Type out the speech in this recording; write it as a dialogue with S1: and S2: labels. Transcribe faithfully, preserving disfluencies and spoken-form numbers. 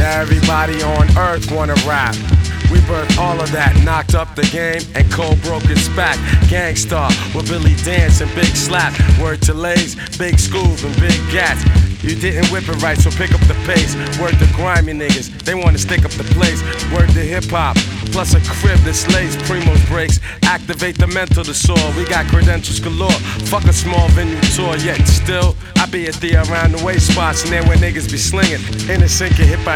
S1: Now everybody on earth wanna rap. We birthed all of that, knocked up the game, and Cole broke his back. Gangstar with Billy Dance and Big Slap. Word to Lays, Big Scoob and Big Gats. You didn't whip it right, so pick up the pace. Word to grimy niggas, they wanna stick up the place. Word to hip hop, plus a crib that slays Primo's breaks. Activate the mental to soar, we got credentials galore. Fuck a small venue tour, yet still I be at the around the way spots, and there where niggas be slinging. In a sink and hit by